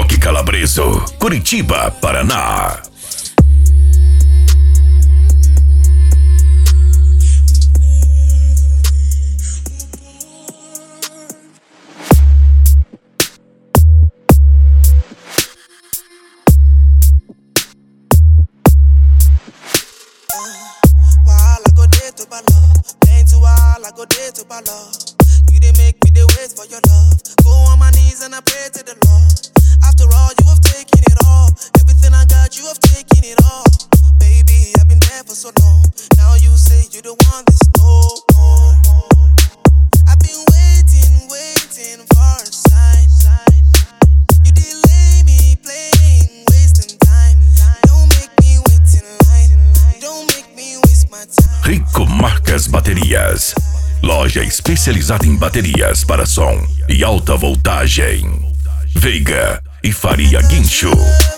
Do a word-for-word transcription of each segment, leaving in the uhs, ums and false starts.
Rock Calabreso, Curitiba, Paraná. I go there to my love. You didn't make me the wait for your love. Go on my knees and I pray to the Lord. After all, you have taken it all. Everything I got, you have taken it all. Baby, I've been there for so long. Now you say you don't want this no more. I've been waiting, waiting for a sign. You delay me playing, wasting time. Don't make me wait in line. Don't make me waste my time. Rico Marcas Baterias. Loja especializada em baterias para som e alta voltagem. Veiga e Faria Guincho.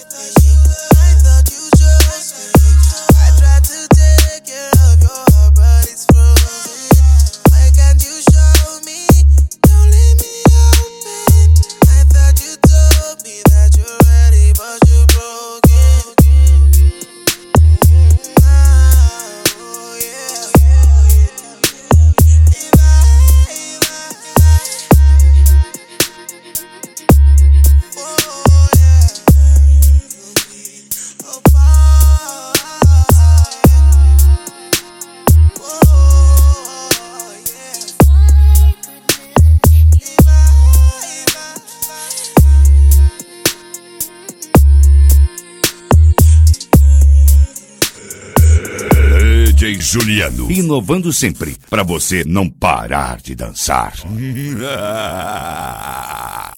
D J Juliano, inovando sempre, pra você não parar de dançar.